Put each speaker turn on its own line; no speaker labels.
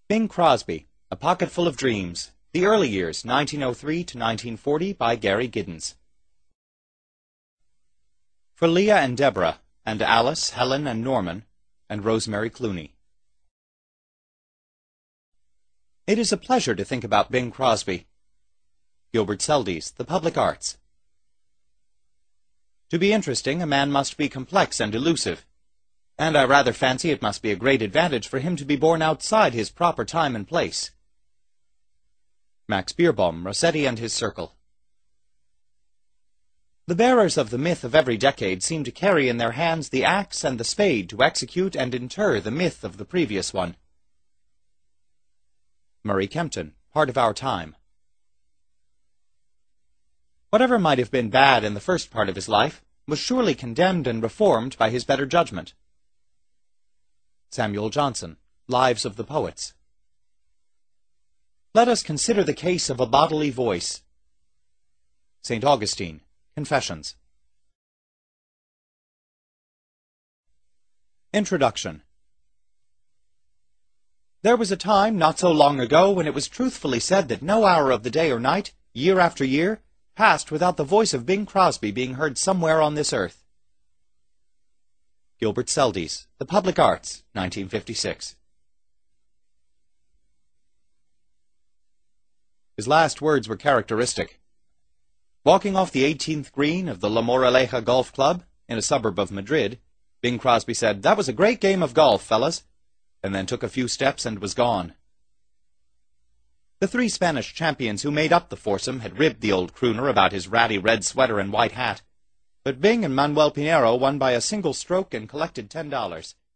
Bing Crosby, A Pocketful of Dreams, The Early Years, 1903 to 1940, by Gary Giddens. For Leah and Deborah, and Alice, Helen, and Norman, and Rosemary Clooney. It is a pleasure to think about Bing Crosby. Gilbert Seldes, The Public Arts. To be interesting, a man must be complex and elusive, and I rather fancy it must be a great advantage for him to be born outside his proper time and place. Max Beerbohm, Rossetti and His Circle. The bearers of the myth of every decade seem to carry in their hands the axe and the spade to execute and inter the myth of the previous one. Murray Kempton, Part of Our Time. Whatever might have been bad in the first part of his life was surely condemned and reformed by his better judgment. Samuel Johnson, Lives of the Poets. Let us consider the case of a bodily voice. St. Augustine, Confessions. Introduction. There was a time not so long ago when it was truthfully said that no hour of the day or night, year after year, passed without the voice of Bing Crosby being heard somewhere on this earth. Gilbert Seldes, The Public Arts, 1956. His last words were characteristic. Walking off the 18th green of the La Moraleja Golf Club, in a suburb of Madrid, Bing Crosby said, "That was a great game of golf, fellas," and then took a few steps and was gone. The three Spanish champions who made up the foursome had ribbed the old crooner about his ratty red sweater and white hat, but Bing and Manuel Pinero won by a single stroke and collected $10.